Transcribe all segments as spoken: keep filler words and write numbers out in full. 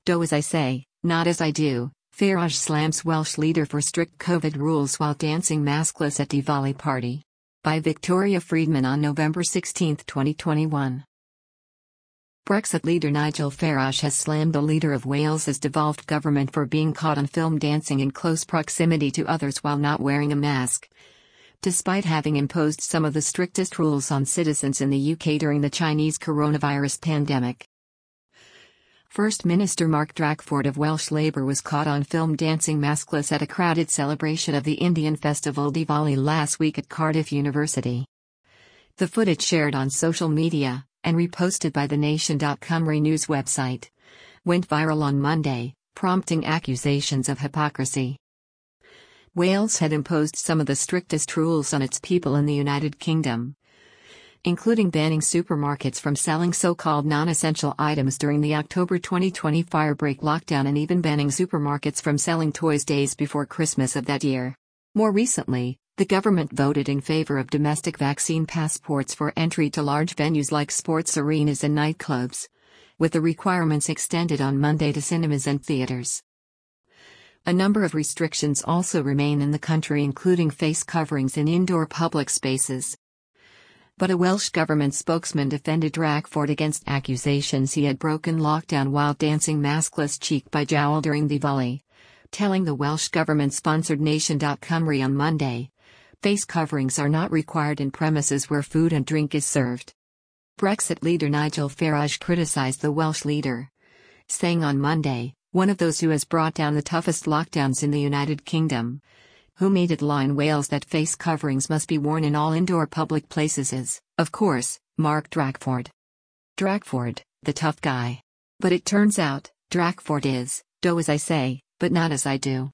Do as I say, not as I do. Farage slams Welsh leader for strict COVID rules while dancing maskless at Diwali party. By Victoria Friedman on November sixteenth, twenty twenty-one. Brexit leader Nigel Farage has slammed the leader of Wales's devolved government for being caught on film dancing in close proximity to others while not wearing a mask. Despite having imposed some of the strictest rules on citizens in the U K during the Chinese coronavirus pandemic. First Minister Mark Drakeford of Welsh Labour was caught on film dancing maskless at a crowded celebration of the Indian festival Diwali last week at Cardiff University. The footage shared on social media, and reposted by the Nation dot Cymru news website, went viral on Monday, prompting accusations of hypocrisy. Wales had imposed some of the strictest rules on its people in the United Kingdom, including banning supermarkets from selling so-called non-essential items during the October twenty twenty firebreak lockdown and even banning supermarkets from selling toys days before Christmas of that year. More recently, the government voted in favor of domestic vaccine passports for entry to large venues like sports arenas and nightclubs, with the requirements extended on Monday to cinemas and theaters. A number of restrictions also remain in the country, including face coverings in indoor public spaces. But a Welsh government spokesman defended Drakeford against accusations he had broken lockdown while dancing maskless cheek by jowl during Diwali, telling the Welsh government-sponsored Nation dot Cymru on Monday, face coverings are not required in premises where food and drink is served. Brexit leader Nigel Farage criticised the Welsh leader, saying on Monday, one of those who has brought down the toughest lockdowns in the United Kingdom, who made it law in Wales that face coverings must be worn in all indoor public places is, of course, Mark Drakeford. Drakeford, the tough guy. But it turns out, Drakeford is, do as I say, but not as I do.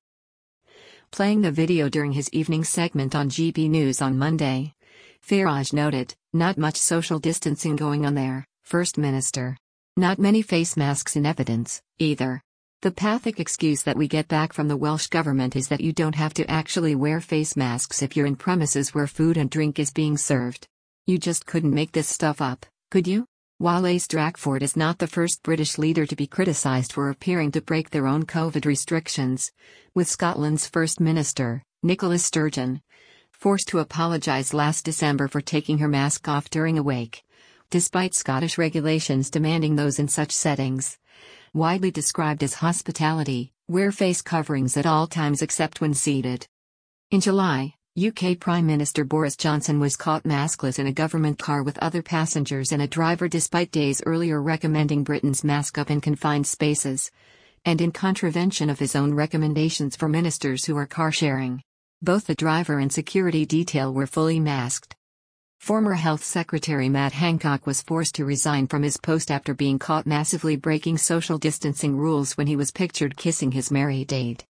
Playing the video during his evening segment on G B News on Monday, Farage noted, not much social distancing going on there, First Minister. Not many face masks in evidence, either. The pathic excuse that we get back from the Welsh government is that you don't have to actually wear face masks if you're in premises where food and drink is being served. You just couldn't make this stuff up, could you? Wallace Drakeford is not the first British leader to be criticised for appearing to break their own COVID restrictions, with Scotland's First Minister, Nicola Sturgeon, forced to apologise last December for taking her mask off during a wake, despite Scottish regulations demanding those in such settings, widely described as hospitality, wear face coverings at all times except when seated. In July, U K Prime Minister Boris Johnson was caught maskless in a government car with other passengers and a driver despite days earlier recommending Britons mask up in confined spaces, and in contravention of his own recommendations for ministers who are car sharing. Both the driver and security detail were fully masked. Former Health Secretary Matt Hancock was forced to resign from his post after being caught massively breaking social distancing rules when he was pictured kissing his married aide.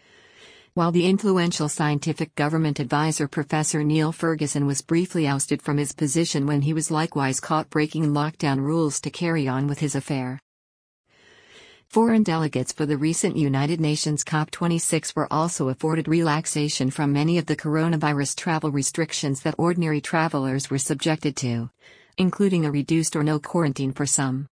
While the influential scientific government advisor Professor Neil Ferguson was briefly ousted from his position when he was likewise caught breaking lockdown rules to carry on with his affair. Foreign delegates for the recent United Nations COP twenty-six were also afforded relaxation from many of the coronavirus travel restrictions that ordinary travelers were subjected to, including a reduced or no quarantine for some.